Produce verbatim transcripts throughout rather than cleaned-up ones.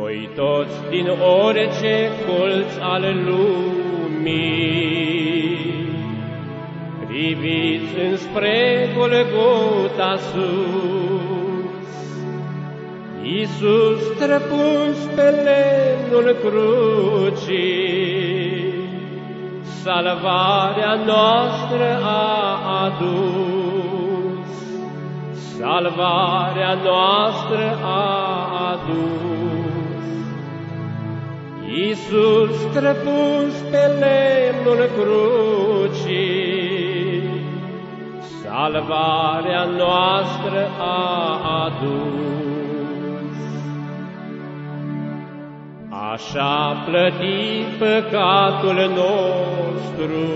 Voi toți din orice colț al lumii, priviți înspre Golgota sus, Iisus străpuns pe lemnul crucii, salvarea noastră a adus, salvarea noastră a adus. Iisus străpuns pe lemnul crucii, salvarea noastră a adus. Așa plăti păcatul nostru,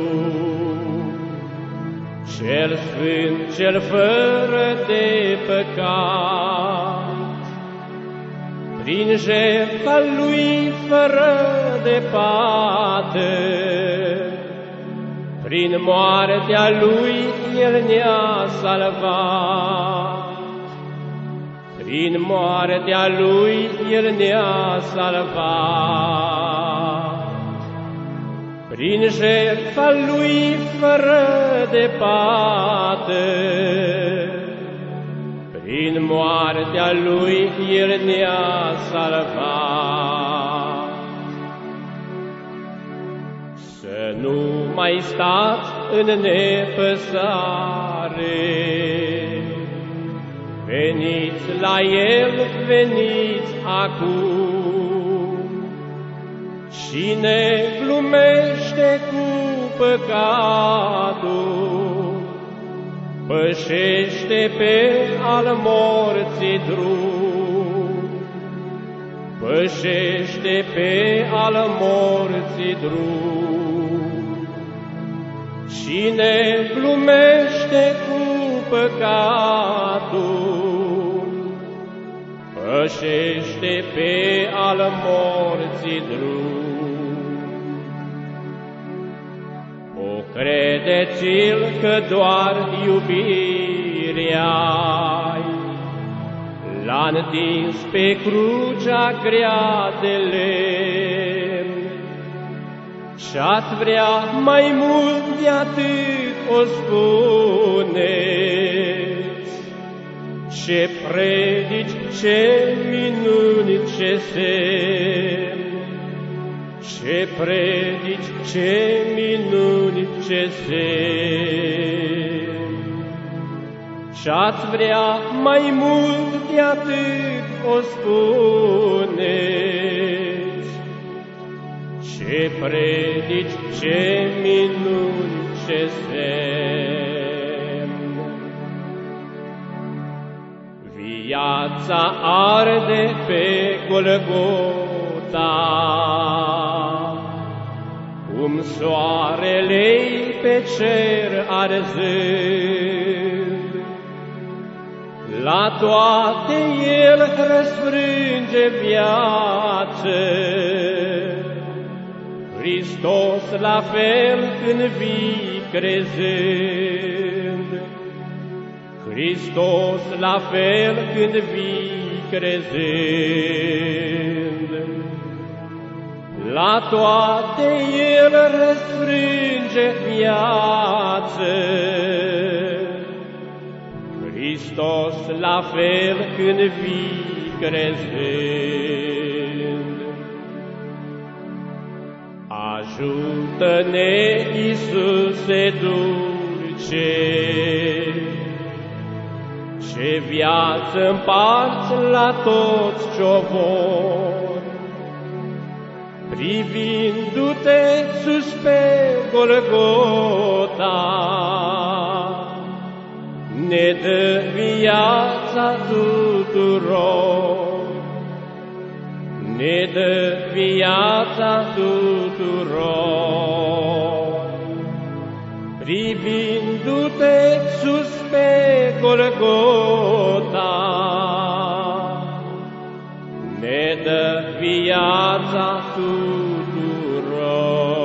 Cel sfânt, Cel fără de păcat, prin jertfa Lui fără de pată, prin moartea Lui El ne-a salvat. Prin moartea Lui El ne-a salvat. Prin jertfa Lui fără de pată, prin moartea Lui El ne-a salvat. Să nu mai stați în nepăsare, veniți la El, veniți acum. Cine glumește cu păcatul, pășește pe al morții drum, pășește pe al morții drum. Cine glumește cu păcatul, pășește pe al morții drum. O credeți-l că doar iubirea-i l-a întins pe crucea grea de lemn, și-ați vrea mai mult de atât o spuneți. Ce predici, ce minuni, ce semn, ce predici, ce minuni, ce semn. Și-ați vrea mai mult de atât o spuneți. Ce predici, ce minuni, ce semn. Viața arde pe Golgota, cum soarele-i pe cer arzând. La toate El răsfrânge viață, Hristos la fel când vii crezând. Hristos la fel când vii crezând. La toate El răsfrânge viață, Hristos la fel când vii crezând. Ajută-ne, Iisuse dulce, ce viață împarți la toți ce-o vor, privindu-te sus pe Golgota, ne dă viața tuturor. Ne dă viața tuturor. Privindu-te sus pe Golgota, ne dă viața tuturor.